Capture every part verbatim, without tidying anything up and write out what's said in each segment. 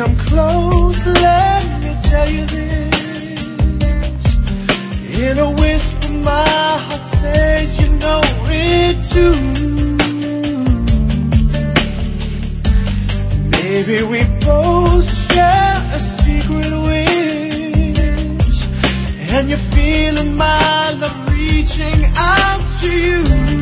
come close, let me tell you this. In a whisper, my heart says you know it too. Maybe we both share a secret wish, and you're feeling my love reaching out to you.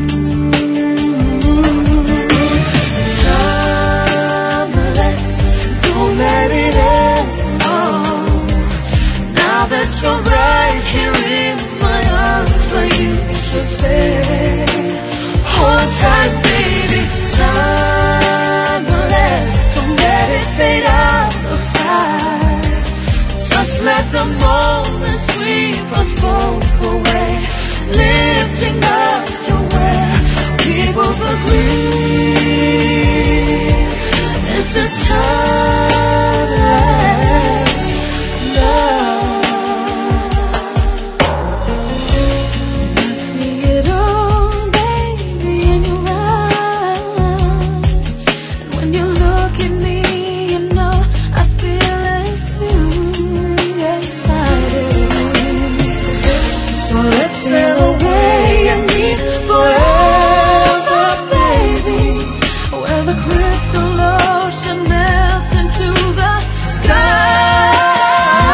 Timeless, don't let it end. Oh, now that you're right here in my arms, where you should stay. Hold tight, baby. Timeless, don't let it fade out of sight. Just let the moment sweep us both away, lifting us to where we both agree. This is timeless love. I see it all, baby, in your eyes. And when you look at me, you know I feel it too. Excited. So let's sail away and meet forever, baby, where the crystal ocean melts into the sky.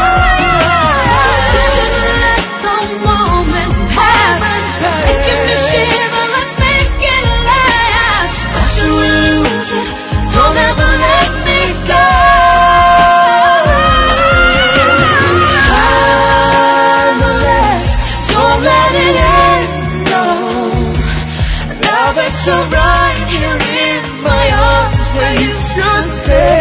Should let the moment pass, making me shiver, let's make it last. Should we lose it? Don't ever let me go. Timeless, don't let it end, no. Now that you're right here in my arms, where you should stay.